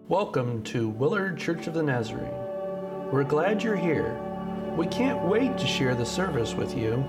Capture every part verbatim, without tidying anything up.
Welcome to Willard Church of the Nazarene. We're glad you're here. We can't wait to share the service with you.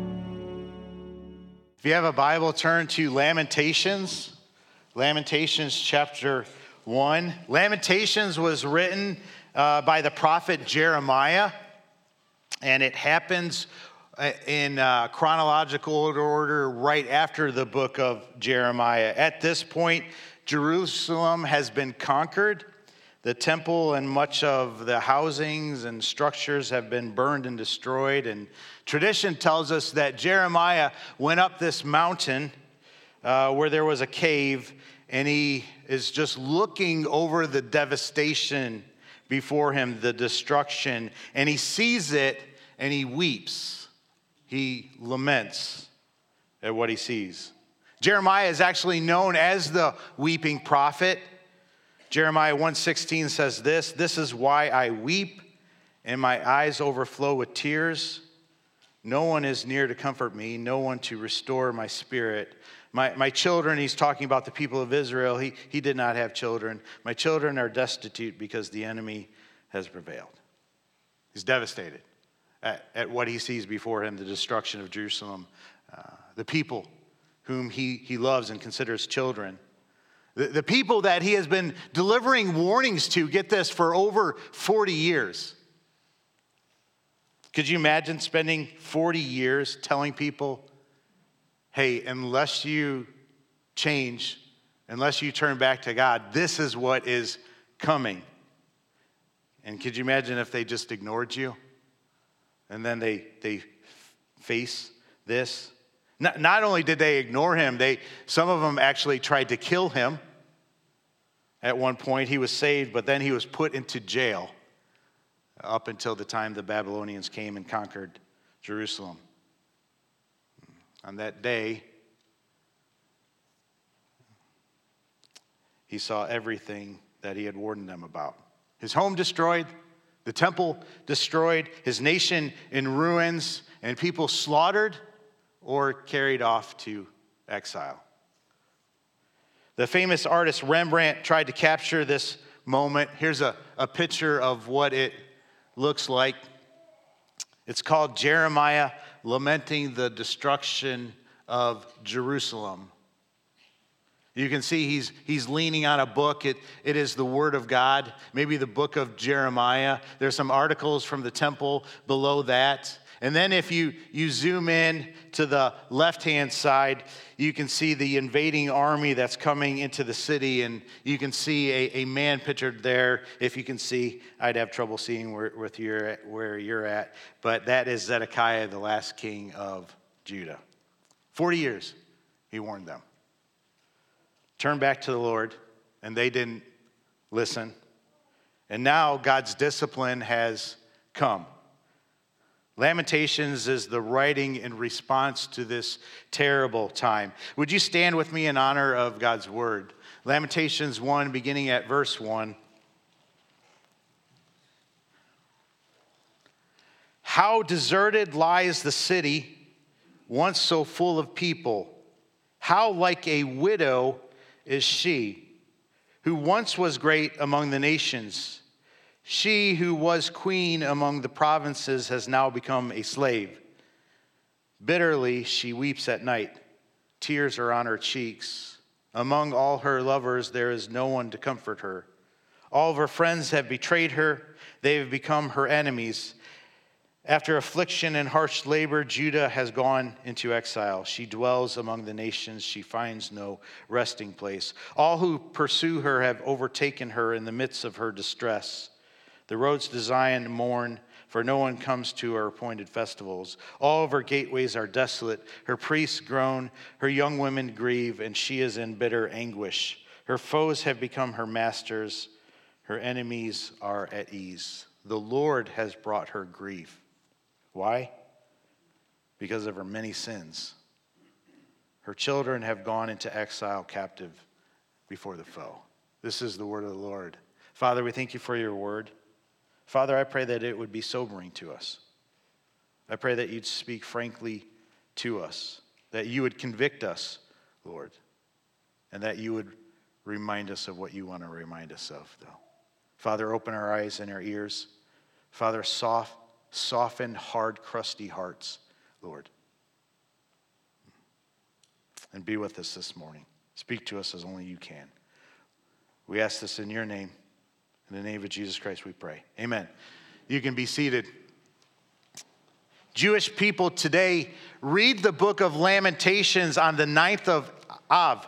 If you have a Bible, turn to Lamentations. Lamentations chapter one. Lamentations was written uh, by the prophet Jeremiah, and it happens in uh, chronological order right after the book of Jeremiah. At this point, Jerusalem has been conquered. The temple and much of the housings and structures have been burned and destroyed. And tradition tells us that Jeremiah went up this mountain uh, where there was a cave, and he is just looking over the devastation before him, the destruction, and he sees it and he weeps. He laments at what he sees. Jeremiah is actually known as the weeping prophet. Jeremiah one sixteen says this, "This is why I weep, and my eyes overflow with tears. No one is near to comfort me, no one to restore my spirit. My, my children," he's talking about the people of Israel, he, he did not have children. "My children are destitute because the enemy has prevailed." He's devastated at, at what he sees before him, the destruction of Jerusalem, uh, the people whom he, he loves and considers children. The, the people that he has been delivering warnings to, get this, for over forty years. Could you imagine spending forty years telling people, hey, unless you change, unless you turn back to God, this is what is coming. And could you imagine if they just ignored you? And then they, they face this? Not, not only did they ignore him, they some of them actually tried to kill him. At one point, he was saved, but then he was put into jail up until the time the Babylonians came and conquered Jerusalem. On that day, he saw everything that he had warned them about. His home destroyed, the temple destroyed, his nation in ruins, and people slaughtered or carried off to exile. The famous artist Rembrandt tried to capture this moment. Here's a, a picture of what it looks like. It's called Jeremiah Lamenting the Destruction of Jerusalem. You can see he's he's leaning on a book. It, it is the Word of God, maybe the book of Jeremiah. There's some articles from the temple below that. And then if you, you zoom in to the left-hand side, you can see the invading army that's coming into the city, and you can see a, a man pictured there. If you can see, I'd have trouble seeing where, with your, where you're at, but that is Zedekiah, the last king of Judah. Forty years, he warned them. Turn back to the Lord, and they didn't listen. And now God's discipline has come. Lamentations is the writing in response to this terrible time. Would you stand with me in honor of God's word? Lamentations one, beginning at verse one. "How deserted lies the city, once so full of people. How like a widow is she, who once was great among the nations. She who was queen among the provinces has now become a slave. Bitterly she weeps at night. Tears are on her cheeks. Among all her lovers there is no one to comfort her. All of her friends have betrayed her. They have become her enemies. After affliction and harsh labor, Judah has gone into exile. She dwells among the nations. She finds no resting place. All who pursue her have overtaken her in the midst of her distress. The roads to Zion mourn, for no one comes to her appointed festivals. All of her gateways are desolate. Her priests groan, her young women grieve, and she is in bitter anguish. Her foes have become her masters. Her enemies are at ease. The Lord has brought her grief." Why? Because of her many sins. Her children have gone into exile captive before the foe. This is the word of the Lord. Father, we thank you for your word. Father, I pray that it would be sobering to us. I pray that you'd speak frankly to us, that you would convict us, Lord, and that you would remind us of what you want to remind us of, though. Father, open our eyes and our ears. Father, soft, soften hard, crusty hearts, Lord. And be with us this morning. Speak to us as only you can. We ask this in your name. In the name of Jesus Christ we pray. Amen. You can be seated. Jewish people today read the book of Lamentations on the ninth of Av.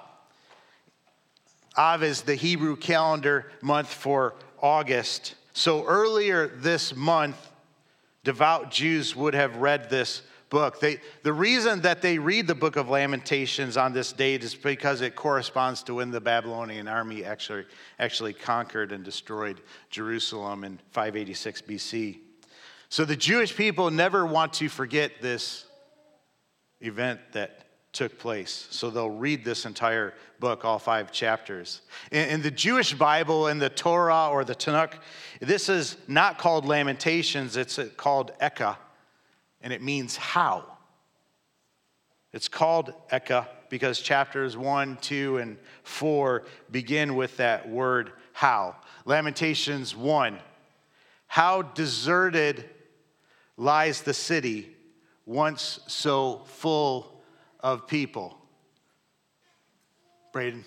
Av is the Hebrew calendar month for August. So earlier this month, devout Jews would have read this book. They, the reason that they read the book of Lamentations on this date is because it corresponds to when the Babylonian army actually, actually conquered and destroyed Jerusalem in five eighty-six B C. So the Jewish people never want to forget this event that took place. So they'll read this entire book, all five chapters. In, in the Jewish Bible, in the Torah or the Tanakh, this is not called Lamentations, it's called Eka. And it means how. It's called Eka because chapters one, two, and four begin with that word how. Lamentations one. How deserted lies the city, once so full of people. Braden.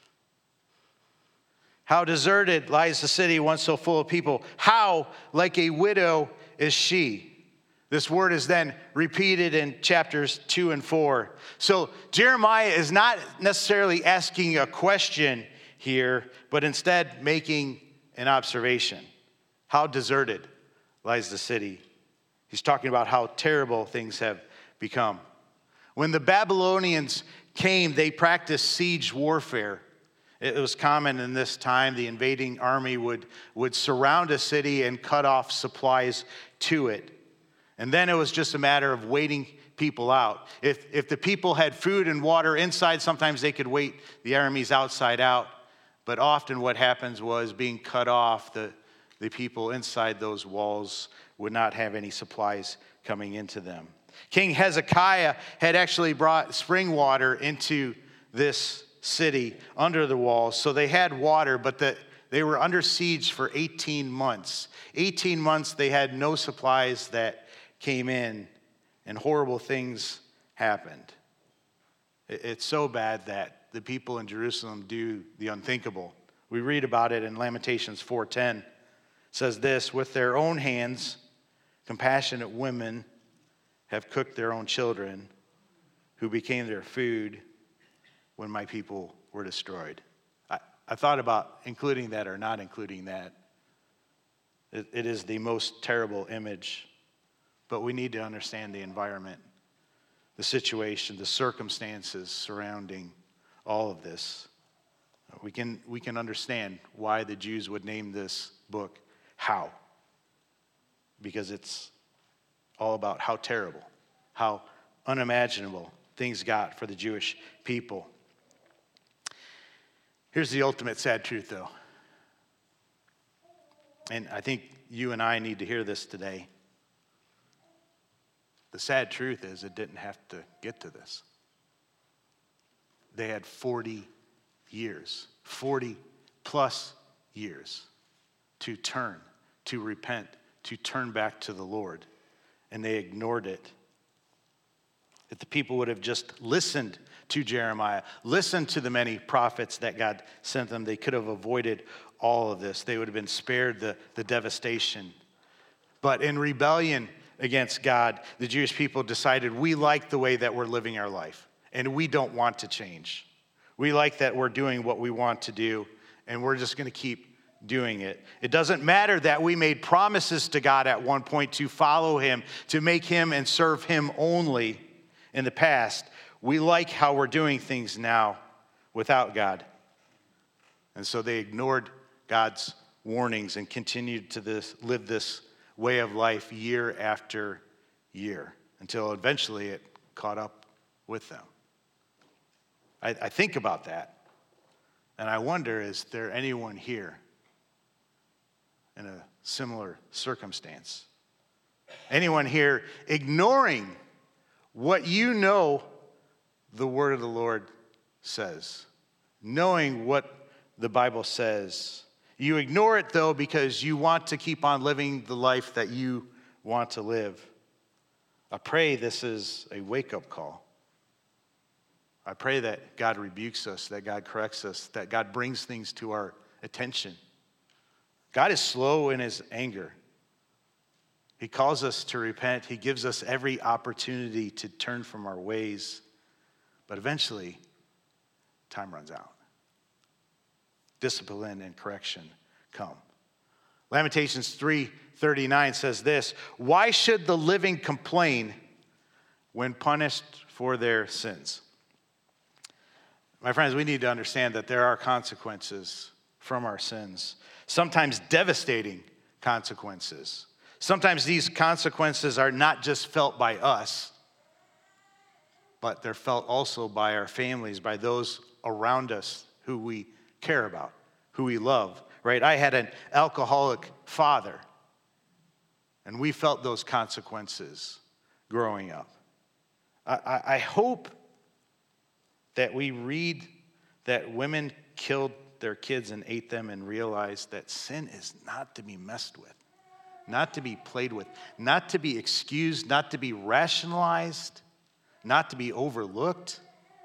How deserted lies the city, once so full of people. How like a widow is she. This word is then repeated in chapters two and four. So Jeremiah is not necessarily asking a question here, but instead making an observation. How deserted lies the city. He's talking about how terrible things have become. When the Babylonians came, they practiced siege warfare. It was common in this time. The invading army would, would surround a city and cut off supplies to it. And then it was just a matter of waiting people out. If, if the people had food and water inside, sometimes they could wait the armies outside out. But often what happens was being cut off, the, the people inside those walls would not have any supplies coming into them. King Hezekiah had actually brought spring water into this city under the walls. So they had water, but the, they were under siege for eighteen months. eighteen months they had no supplies that came in, and horrible things happened. It's so bad that the people in Jerusalem do the unthinkable. We read about it in Lamentations four ten. It says this, with their own hands, compassionate women have cooked their own children, who became their food when my people were destroyed. I, I thought about including that or not including that. It, it is the most terrible image. But we need to understand the environment, the situation, the circumstances surrounding all of this. We can, we can understand why the Jews would name this book How. Because it's all about how terrible, how unimaginable things got for the Jewish people. Here's the ultimate sad truth, though. And I think you and I need to hear this today. The sad truth is it didn't have to get to this. They had forty years, forty plus years to turn, to repent, to turn back to the Lord, and they ignored it. If the people would have just listened to Jeremiah, listened to the many prophets that God sent them, they could have avoided all of this. They would have been spared the, the devastation. But in rebellion against God, the Jewish people decided we like the way that we're living our life, and we don't want to change. We like that we're doing what we want to do, and we're just going to keep doing it. It doesn't matter that we made promises to God at one point to follow him, to make him and serve him only in the past. We like how we're doing things now without God. And so they ignored God's warnings and continued to this, live this way of life year after year until eventually it caught up with them. I, I think about that, and I wonder, is there anyone here in a similar circumstance? Anyone here ignoring what you know the word of the Lord says, knowing what the Bible says. You ignore it, though, because you want to keep on living the life that you want to live. I pray this is a wake-up call. I pray that God rebukes us, that God corrects us, that God brings things to our attention. God is slow in his anger. He calls us to repent. He gives us every opportunity to turn from our ways. But eventually, time runs out. Discipline and correction come. Lamentations three thirty-nine says this, why should the living complain when punished for their sins? My friends, we need to understand that there are consequences from our sins, sometimes devastating consequences. Sometimes these consequences are not just felt by us, but they're felt also by our families, by those around us who we care about, who we love, right? I had an alcoholic father, and we felt those consequences growing up. I, I, I hope that we read that women killed their kids and ate them and realized that sin is not to be messed with, not to be played with, not to be excused, not to be rationalized, not to be overlooked.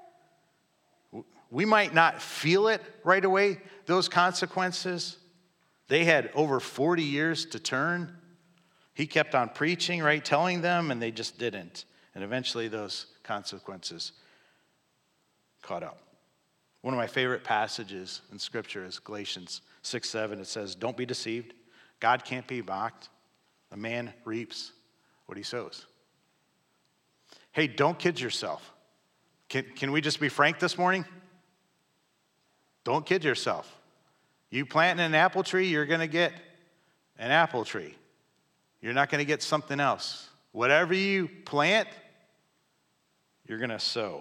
We might not feel it right away, those consequences. They had over forty years to turn. He kept on preaching, right, telling them, and they just didn't. And eventually those consequences caught up. One of my favorite passages in Scripture is Galatians six seven. It says, don't be deceived. God can't be mocked. A man reaps what he sows. Hey, don't kid yourself. Can, can we just be frank this morning? Don't kid yourself. You plant an apple tree, you're going to get an apple tree. You're not going to get something else. Whatever you plant, you're going to sow.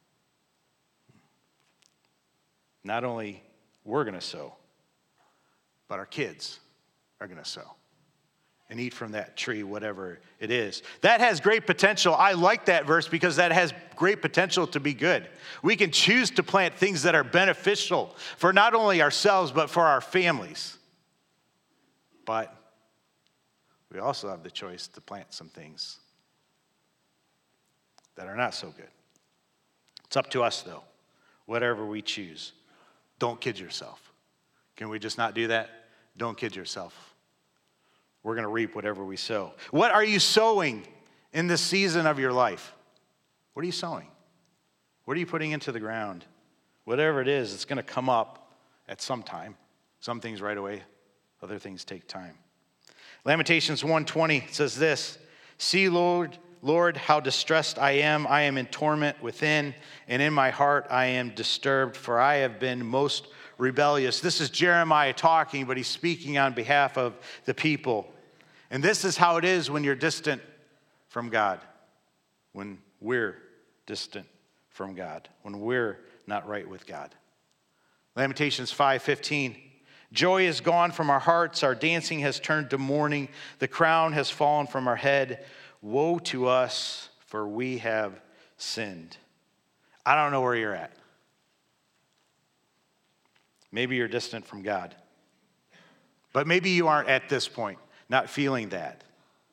Not only we're going to sow, but our kids are going to sow and eat from that tree, whatever it is. That has great potential. I like that verse because that has great potential to be good. We can choose to plant things that are beneficial for not only ourselves, but for our families. But we also have the choice to plant some things that are not so good. It's up to us, though, whatever we choose. Don't kid yourself. Can we just not do that? Don't kid yourself. We're going to reap whatever we sow. What are you sowing in this season of your life? What are you sowing? What are you putting into the ground? Whatever it is, it's going to come up at some time. Some things right away, other things take time. Lamentations one twenty says this, see, Lord, Lord, how distressed I am. I am in torment within, and in my heart I am disturbed, for I have been most rebellious. This is Jeremiah talking, but he's speaking on behalf of the people. And this is how it is when you're distant from God, when we're distant from God, when we're not right with God. Lamentations five fifteen. Joy is gone from our hearts. Our dancing has turned to mourning. The crown has fallen from our head. Woe to us, for we have sinned. I don't know where you're at. Maybe you're distant from God. But maybe you aren't at this point, not feeling that.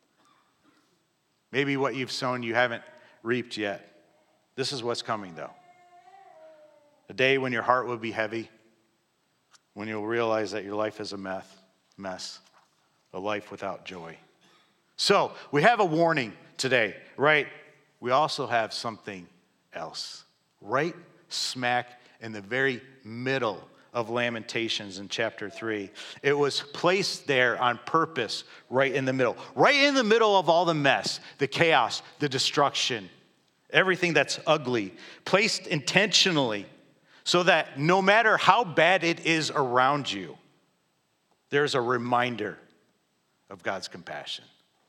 Maybe what you've sown you haven't reaped yet. This is what's coming, though. A day when your heart will be heavy, when you'll realize that your life is a mess, mess, a life without joy. So, we have a warning today, right? We also have something else, right smack in the very middle of Lamentations in chapter three. It was placed there on purpose, right in the middle. Right in the middle of all the mess, the chaos, the destruction, everything that's ugly, placed intentionally so that no matter how bad it is around you, there's a reminder of God's compassion,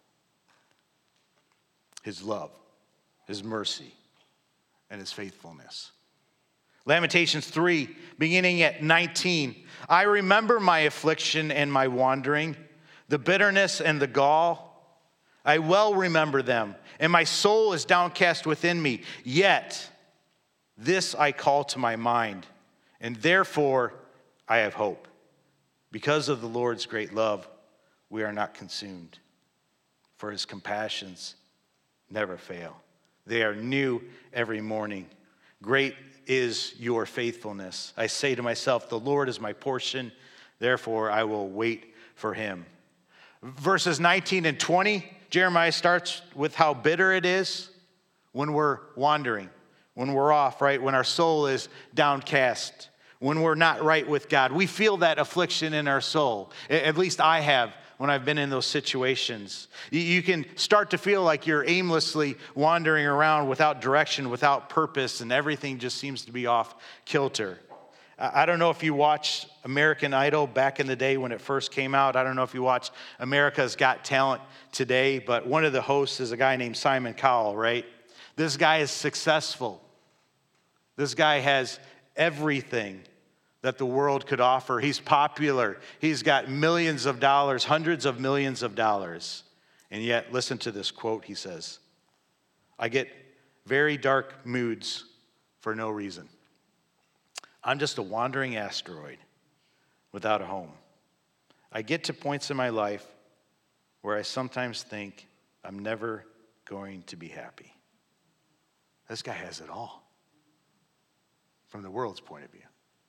His love, His mercy, and His faithfulness. Lamentations three, beginning at nineteen. I remember my affliction and my wandering, the bitterness and the gall. I well remember them, and my soul is downcast within me. Yet this I call to my mind, and therefore I have hope. Because of the Lord's great love, we are not consumed, for his compassions never fail. They are new every morning. Great is your faithfulness. I say to myself, the Lord is my portion, therefore I will wait for him. Verses nineteen and twenty, Jeremiah starts with how bitter it is when we're wandering, when we're off, right? When our soul is downcast, when we're not right with God. We feel that affliction in our soul. At least I have when I've been in those situations. You can start to feel like you're aimlessly wandering around without direction, without purpose, and everything just seems to be off kilter. I don't know if you watched American Idol back in the day when it first came out. I don't know if you watch America's Got Talent today, but one of the hosts is a guy named Simon Cowell, right? This guy is successful. This guy has everything that the world could offer. He's popular. He's got millions of dollars, hundreds of millions of dollars. And yet, listen to this quote he says, I get very dark moods for no reason. I'm just a wandering asteroid without a home. I get to points in my life where I sometimes think I'm never going to be happy. This guy has it all from the world's point of view.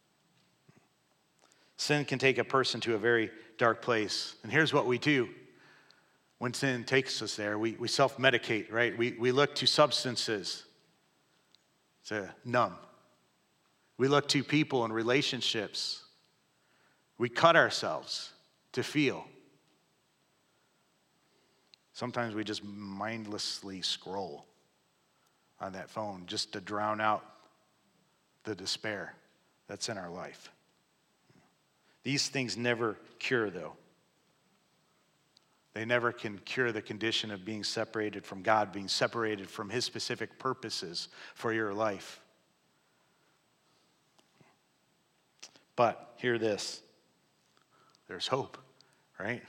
Sin can take a person to a very dark place. And here's what we do when sin takes us there. We, we self-medicate, right? We, we look to substances to numb. We look to people and relationships. We cut ourselves to feel. Sometimes we just mindlessly scroll on that phone just to drown out the despair that's in our life. These things never cure, though. They never can cure the condition of being separated from God, being separated from his specific purposes for your life. But hear this. There's hope, right?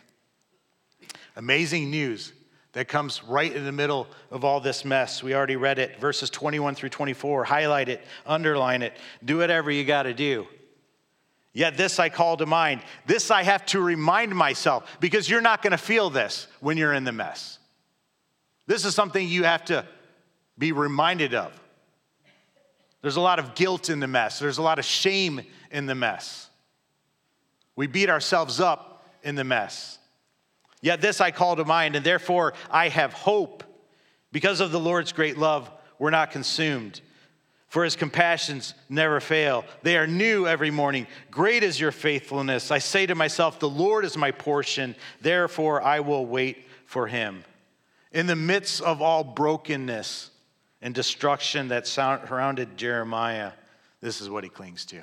Amazing news that comes right in the middle of all this mess. We already read it, verses twenty-one through twenty-four. Highlight it, underline it, do whatever you got to do. Yet this I call to mind. This I have to remind myself, because you're not going to feel this when you're in the mess. This is something you have to be reminded of. There's a lot of guilt in the mess. There's a lot of shame in the mess. We beat ourselves up in the mess. Yet this I call to mind, and therefore I have hope. Because of the Lord's great love, we're not consumed. For his compassions never fail. They are new every morning. Great is your faithfulness. I say to myself, the Lord is my portion. Therefore, I will wait for him. In the midst of all brokenness and destruction that surrounded Jeremiah, this is what he clings to.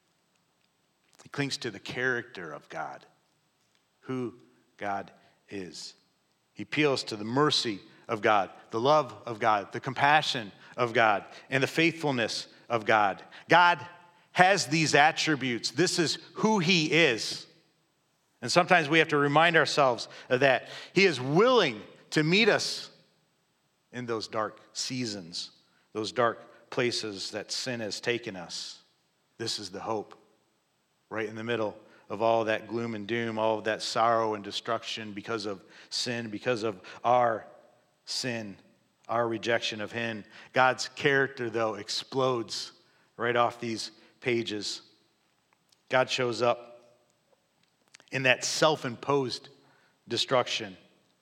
He clings to the character of God, who God is. He appeals to the mercy of God, the love of God, the compassion of God, and the faithfulness of God. God has these attributes. This is who he is. And sometimes we have to remind ourselves of that. He is willing to meet us in those dark seasons, those dark places that sin has taken us. This is the hope right in the middle of all that gloom and doom, all of that sorrow and destruction because of sin, because of our sin, our rejection of him. God's character, though, explodes right off these pages. God shows up in that self-imposed destruction.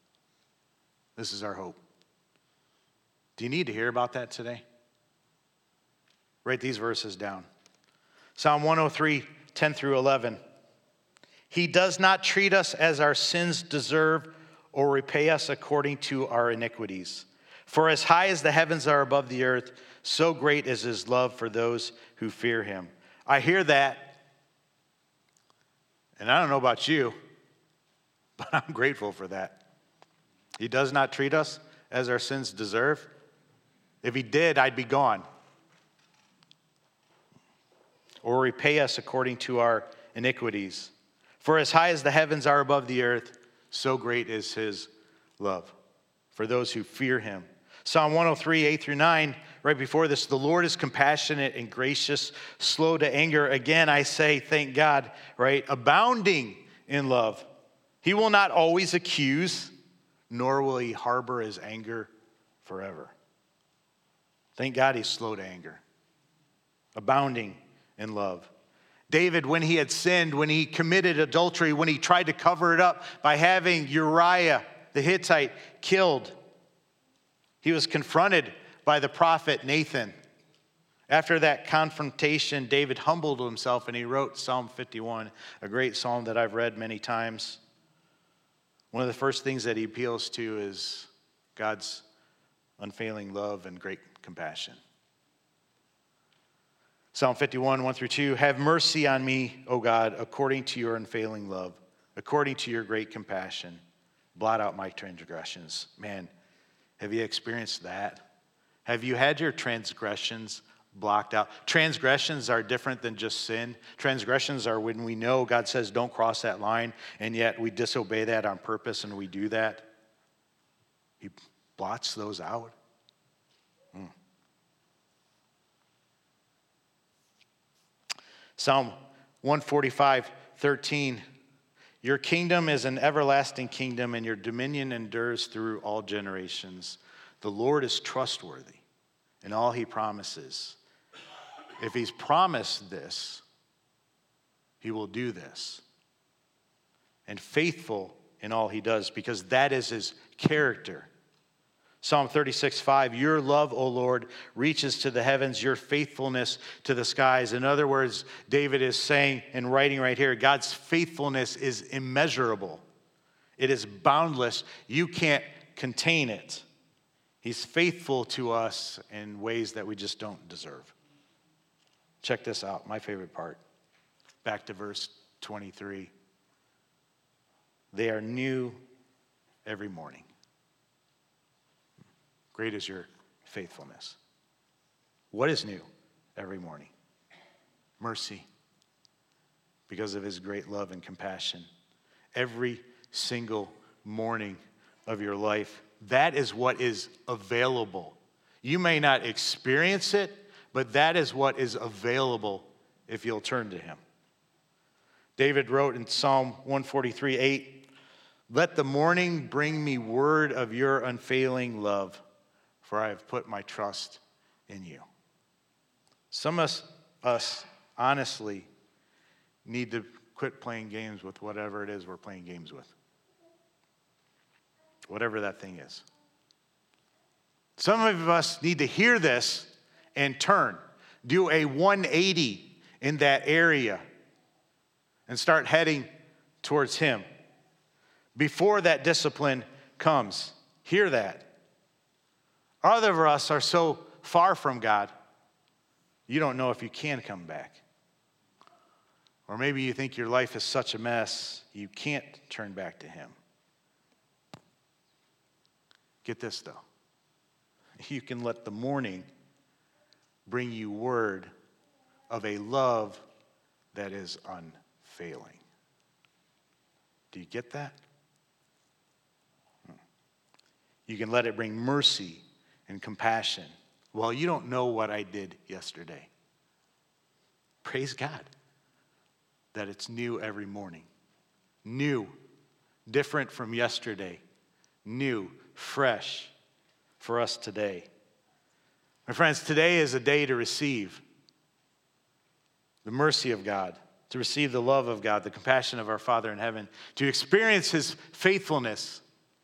This is our hope. Do you need to hear about that today? Write these verses down. Psalm one oh three, ten through eleven. He does not treat us as our sins deserve or repay us according to our iniquities. For as high as the heavens are above the earth, so great is his love for those who fear him. I hear that, and I don't know about you, but I'm grateful for that. He does not treat us as our sins deserve. If he did, I'd be gone. Or repay us according to our iniquities. For as high as the heavens are above the earth, so great is his love for those who fear him. Psalm one oh three, eight through nine right before this, the Lord is compassionate and gracious, slow to anger. Again, I say, thank God, right? Abounding in love. He will not always accuse, nor will he harbor his anger forever. Thank God he's slow to anger. Abounding in love. David, when he had sinned, when he committed adultery, when he tried to cover it up by having Uriah the Hittite killed, he was confronted by the prophet Nathan. After that confrontation, David humbled himself and he wrote Psalm fifty-one, a great psalm that I've read many times. One of the first things that he appeals to is God's unfailing love and great compassion. Psalm fifty-one, one through two, have mercy on me, O God, according to your unfailing love, according to your great compassion. Blot out my transgressions. Man, have you experienced that? Have you had your transgressions blocked out? Transgressions are different than just sin. Transgressions are when we know God says don't cross that line, and yet we disobey that on purpose and we do that. He blots those out. Mm. Psalm one forty-five, thirteen. Your kingdom is an everlasting kingdom, and your dominion endures through all generations. The Lord is trustworthy in all he promises. If he's promised this, he will do this. And faithful in all he does, because that is his character. Psalm thirty-six, five, your love, O Lord, reaches to the heavens, your faithfulness to the skies. In other words, David is saying and writing right here, God's faithfulness is immeasurable. It is boundless. You can't contain it. He's faithful to us in ways that we just don't deserve. Check this out, my favorite part. Back to verse twenty-three. They are new every morning. Great is your faithfulness. What is new every morning? Mercy, because of his great love and compassion. Every single morning of your life, that is what is available. You may not experience it, but that is what is available if you'll turn to him. David wrote in Psalm one forty-three, eight, let the morning bring me word of your unfailing love, for I have put my trust in you. Some of us, us honestly need to quit playing games with whatever it is we're playing games with. Whatever that thing is. Some of us need to hear this and turn. Do a one eighty in that area and start heading towards him. Before that discipline comes, hear that. Other of us are so far from God, you don't know if you can come back. Or maybe you think your life is such a mess, you can't turn back to him. Get this, though. You can let the morning bring you word of a love that is unfailing. Do you get that? You can let it bring mercy and compassion. Well, you don't know what I did yesterday. Praise God that it's new every morning. New, different from yesterday. New, fresh for us today. My friends, today is a day to receive the mercy of God, to receive the love of God, the compassion of our Father in heaven, to experience his faithfulness.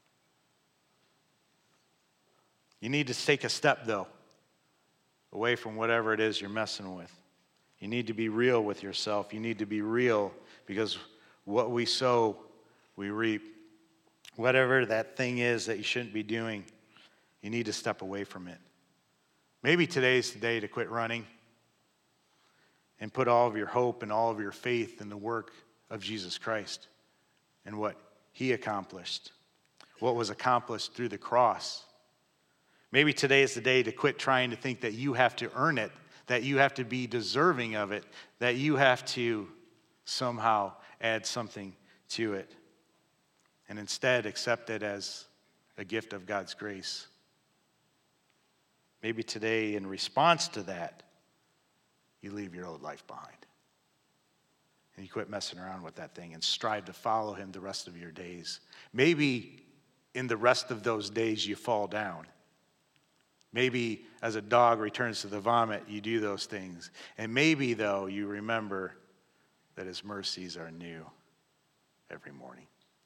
You need to take a step, though, away from whatever it is you're messing with. You need to be real with yourself. You need to be real, because what we sow, we reap. Whatever that thing is that you shouldn't be doing, you need to step away from it. Maybe today's the day to quit running and put all of your hope and all of your faith in the work of Jesus Christ and what he accomplished, what was accomplished through the cross. Maybe today is the day to quit trying to think that you have to earn it, that you have to be deserving of it, that you have to somehow add something to it, and instead accept it as a gift of God's grace. Maybe today, in response to that, you leave your old life behind. And you quit messing around with that thing and strive to follow him the rest of your days. Maybe in the rest of those days you fall down. Maybe as a dog returns to the vomit, you do those things. And maybe, though, you remember that his mercies are new every morning.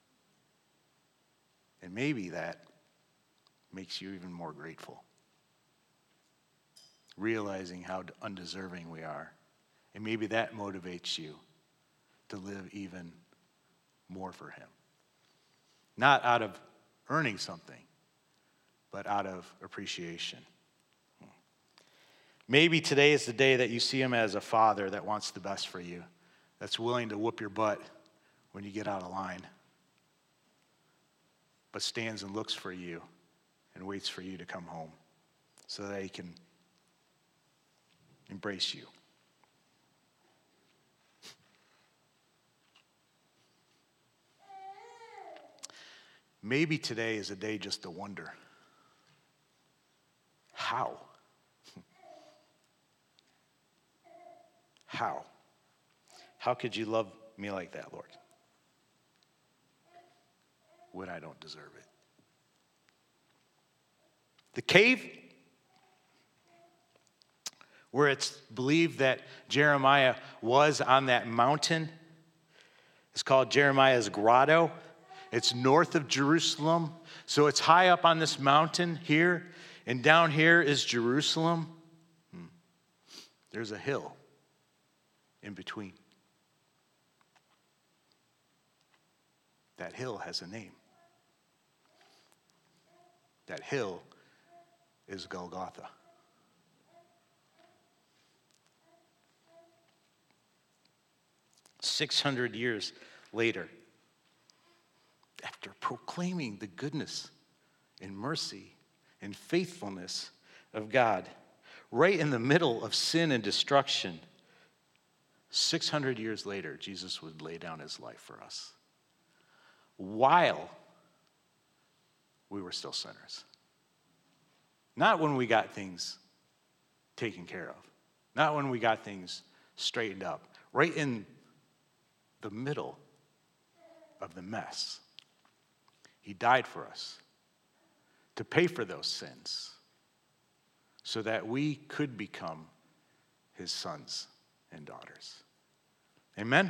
And maybe that makes you even more grateful, realizing how undeserving we are. And maybe that motivates you to live even more for him. Not out of earning something, but out of appreciation. Maybe today is the day that you see him as a father that wants the best for you, that's willing to whoop your butt when you get out of line, but stands and looks for you and waits for you to come home so that he can embrace you. Maybe today is a day just to wonder, how? How? How could you love me like that, Lord, when I don't deserve it? The cave, where it's believed that Jeremiah was on that mountain, is called Jeremiah's Grotto. It's north of Jerusalem, so it's high up on this mountain here, and down here is Jerusalem. Hmm. There's a hill in between. That hill has a name. That hill is Golgotha. Six hundred years later, after proclaiming the goodness and mercy and faithfulness of God, right in the middle of sin and destruction, six hundred years later, Jesus would lay down his life for us while we were still sinners. Not when we got things taken care of. Not when we got things straightened up. Right in the middle of the mess. He died for us to pay for those sins so that we could become his sons and daughters. Amen?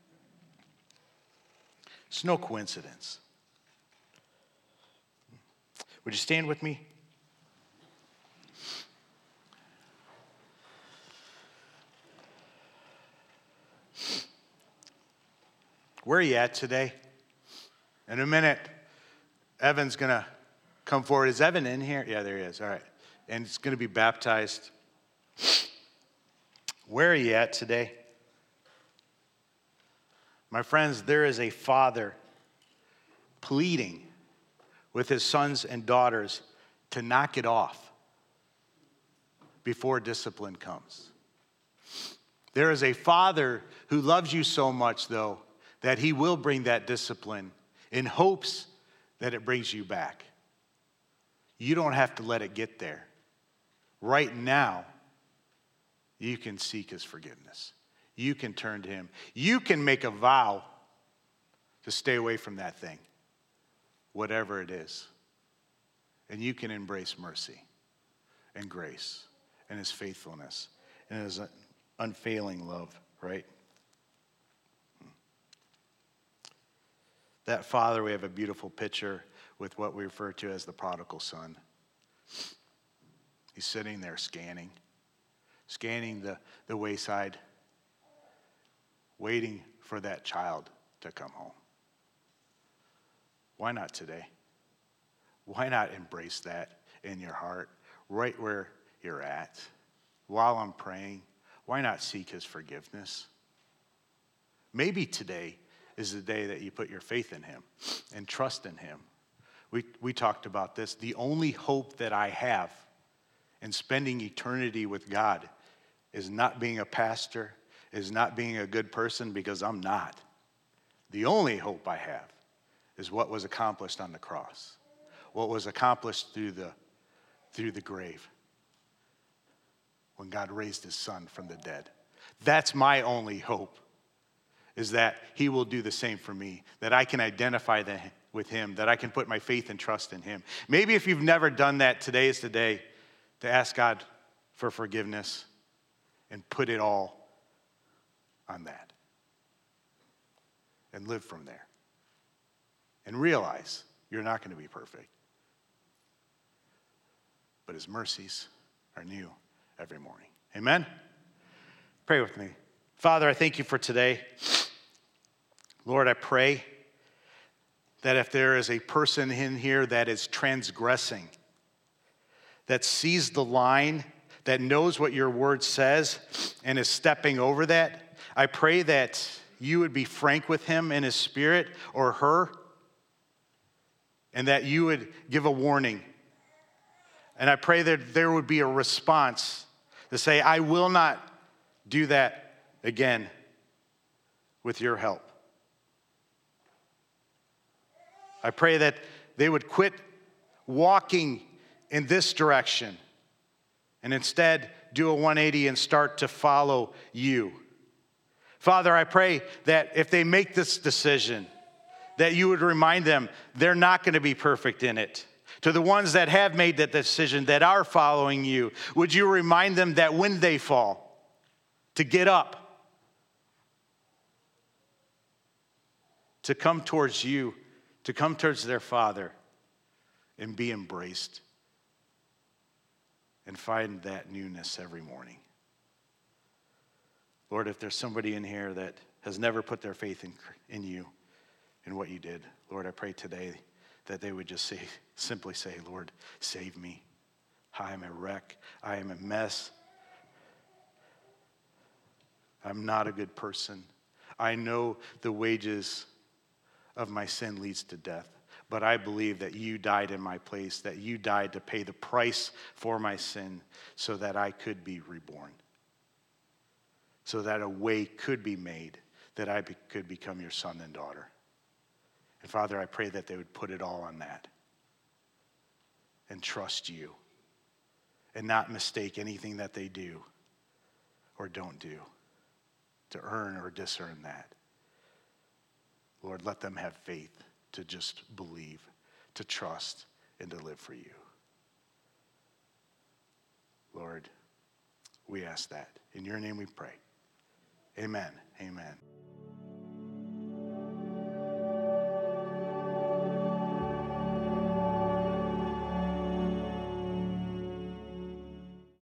It's no coincidence. Would you stand with me? Where are you at today? In a minute, Evan's going to come forward. Is Evan in here? Yeah, there he is. All right. And it's going to be baptized. Where are you at today? My friends, there is a father pleading with his sons and daughters to knock it off before discipline comes. There is a father who loves you so much, though, that he will bring that discipline in hopes that it brings you back. You don't have to let it get there. Right now, you can seek his forgiveness. You can turn to him. You can make a vow to stay away from that thing, whatever it is. And you can embrace mercy and grace and his faithfulness and his unfailing love, right? That father, we have a beautiful picture with what we refer to as the prodigal son. He's sitting there scanning, scanning the, the wayside, waiting for that child to come home. Why not today? Why not embrace that in your heart, right where you're at? While I'm praying, why not seek his forgiveness? Maybe today is the day that you put your faith in him and trust in him. We, we talked about this. The only hope that I have in spending eternity with God is not being a pastor, is not being a good person, because I'm not. The only hope I have is what was accomplished on the cross, what was accomplished through the, through the grave. when God raised his son from the dead. That's my only hope, is that he will do the same for me, that I can identify the, with him, that I can put my faith and trust in him. Maybe if you've never done that, today is the day to ask God for forgiveness and put it all on that and live from there and realize you're not going to be perfect, but his mercies are new every morning. Amen? Pray with me. Father, I thank you for today. Lord, I pray that if there is a person in here that is transgressing, that sees the line, that knows what your word says and is stepping over that, I pray that you would be frank with him in his spirit or her, and that you would give a warning. And I pray that there would be a response to say, I will not do that again with your help. I pray that they would quit walking in this direction and instead do a one eighty and start to follow you. Father, I pray that if they make this decision, that you would remind them they're not going to be perfect in it. To the ones that have made that decision, that are following you, would you remind them that when they fall, to get up, to come towards you, to come towards their Father and be embraced and find that newness every morning. Lord, if there's somebody in here that has never put their faith in, in you and what you did, Lord, I pray today that they would just say, simply say, Lord, save me. I am a wreck. I am a mess. I'm not a good person. I know the wages of my sin leads to death, but I believe that you died in my place, that you died to pay the price for my sin so that I could be reborn, so that a way could be made that I be, could become your son and daughter. And Father, I pray that they would put it all on that and trust you and not mistake anything that they do or don't do to earn or discern that. Lord, let them have faith to just believe, to trust, and to live for you. Lord, we ask that. In your name we pray. Amen. Amen.